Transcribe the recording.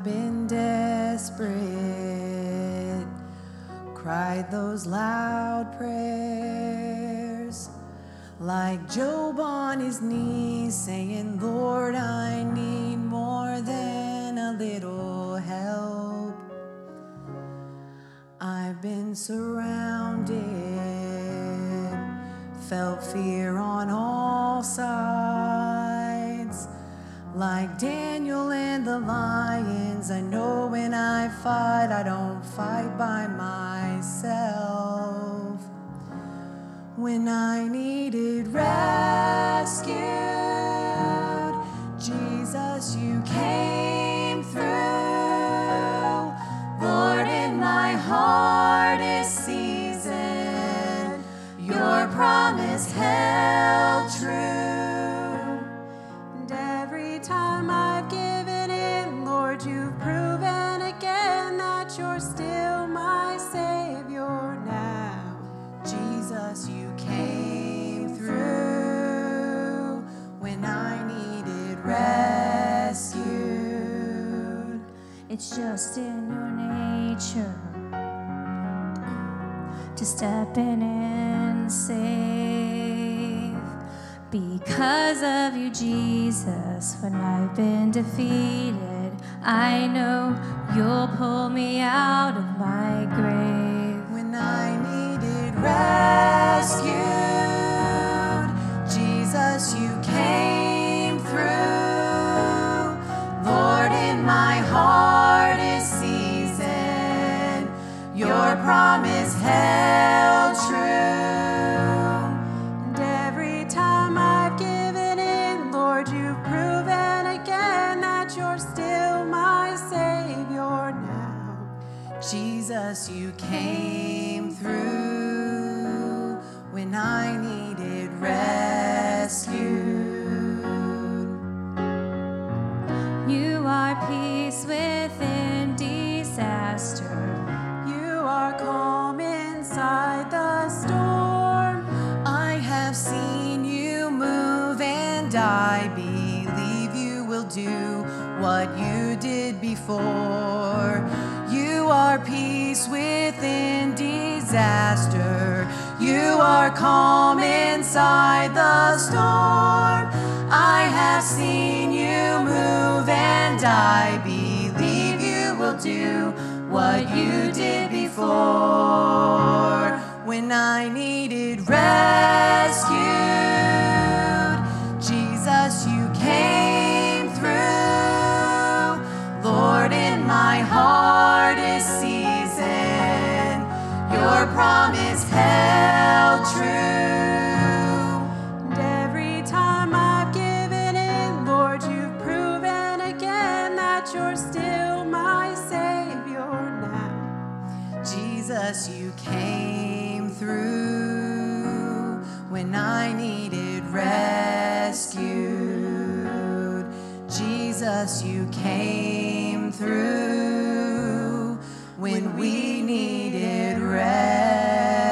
been desperate, cried those loud prayers, like Job on his knees, saying, Lord, I need more than a little help. I've been surrounded, felt fear on all sides, like Daniel and the lions. I know when I fight, I don't fight by myself. When I needed rescued, Jesus, you came through. Lord, in my hardest season, your promise held true. And every time I've given in, Lord, you've proven again that you're still my Savior now. Jesus, you came through when I needed rescued. It's just in your nature to step in and save. Because of you, Jesus, when I've been defeated, I know you'll pull me out of my grave. When I needed rescued, Jesus, you came through. Lord, in my hardest season, your promise held true. And every time I've given in, Lord, you've proven again that you're still my Savior now. Jesus, you came through when I needed rescued. You are peace within disaster. You are calm inside the storm. I have seen you move, and I believe you will do what you did before. You are peace within disaster. You are calm inside the storm. I have seen you move, and I believe you will do what you did before. When I needed rescued, Jesus, you came through. Lord, in my hardest season, your promise held true. And every time I've given in, Lord, you've proven again that you're still my Savior now. Jesus, you came through when I needed rescued. Jesus, you came through when we needed rescued.